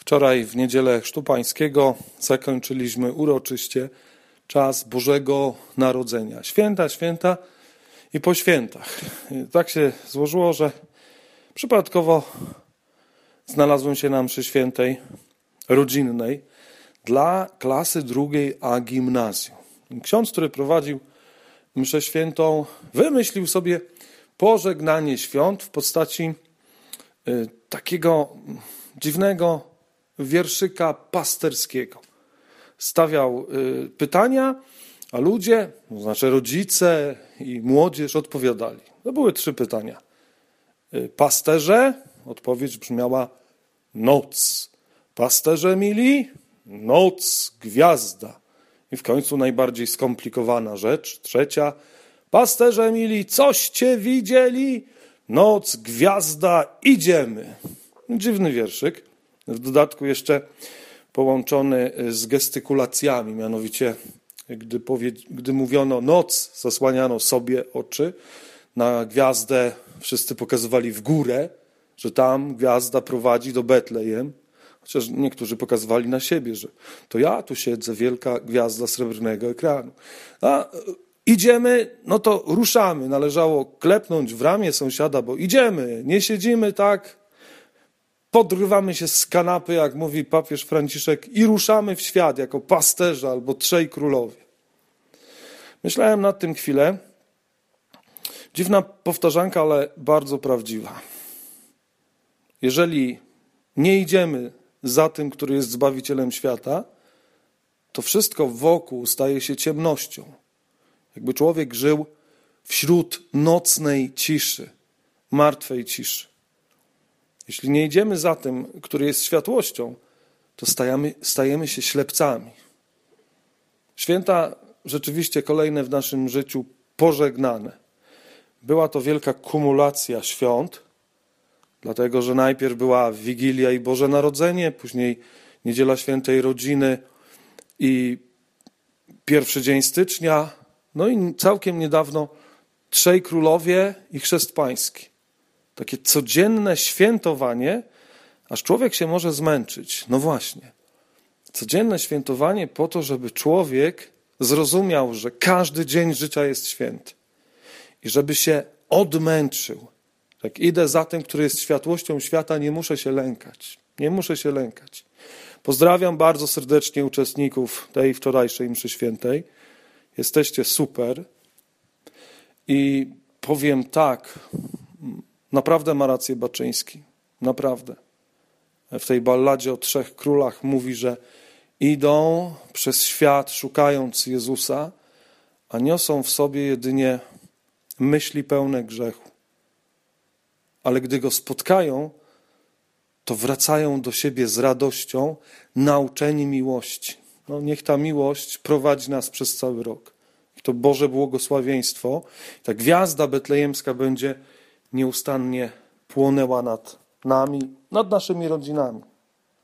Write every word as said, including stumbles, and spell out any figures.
Wczoraj w niedzielę Chrztu Pańskiego zakończyliśmy uroczyście czas Bożego Narodzenia. Święta, święta i po świętach. I tak się złożyło, że przypadkowo znalazłem się na mszy świętej rodzinnej dla klasy drugiej A gimnazjum. Ksiądz, który prowadził mszę świętą, wymyślił sobie pożegnanie świąt w postaci y, takiego dziwnego wierszyka pasterskiego. Stawiał y, pytania, a ludzie, to znaczy rodzice i młodzież odpowiadali. To były trzy pytania. Y, pasterze? Odpowiedź brzmiała noc. Pasterze mili? Noc, gwiazda. I w końcu najbardziej skomplikowana rzecz, trzecia. Pasterze mili, coście widzieli? Noc, gwiazda, idziemy. Dziwny wierszyk. W dodatku jeszcze połączony z gestykulacjami, mianowicie gdy, powie, gdy mówiono noc, zasłaniano sobie oczy, na gwiazdę wszyscy pokazywali w górę, że tam gwiazda prowadzi do Betlejem, chociaż niektórzy pokazywali na siebie, że to ja tu siedzę, wielka gwiazda srebrnego ekranu. A idziemy, no to ruszamy. Należało klepnąć w ramię sąsiada, bo idziemy, nie siedzimy tak, podrywamy się z kanapy, jak mówi papież Franciszek, i ruszamy w świat jako pasterze albo trzej królowie. Myślałem nad tym chwilę. Dziwna powtarzanka, ale bardzo prawdziwa. Jeżeli nie idziemy za tym, który jest Zbawicielem świata, to wszystko wokół staje się ciemnością. Jakby człowiek żył wśród nocnej ciszy, martwej ciszy. Jeśli nie idziemy za tym, który jest światłością, to stajemy, stajemy się ślepcami. Święta rzeczywiście kolejne w naszym życiu pożegnane. Była to wielka kumulacja świąt, dlatego że najpierw była Wigilia i Boże Narodzenie, później Niedziela Świętej Rodziny i pierwszy dzień stycznia, no i całkiem niedawno Trzej Królowie i Chrzest Pański. Takie codzienne świętowanie, aż człowiek się może zmęczyć. No właśnie. Codzienne świętowanie po to, żeby człowiek zrozumiał, że każdy dzień życia jest święty. I żeby się odmęczył. Jak idę za tym, który jest światłością świata, nie muszę się lękać. Nie muszę się lękać. Pozdrawiam bardzo serdecznie uczestników tej wczorajszej mszy świętej. Jesteście super. I powiem tak, naprawdę ma rację Baczyński. Naprawdę. W tej balladzie o trzech królach mówi, że idą przez świat szukając Jezusa, a niosą w sobie jedynie myśli pełne grzechu. Ale gdy Go spotkają, to wracają do siebie z radością, nauczeni miłości. No, niech ta miłość prowadzi nas przez cały rok. I to Boże błogosławieństwo. Ta gwiazda betlejemska będzie nieustannie płonęła nad nami, nad naszymi rodzinami.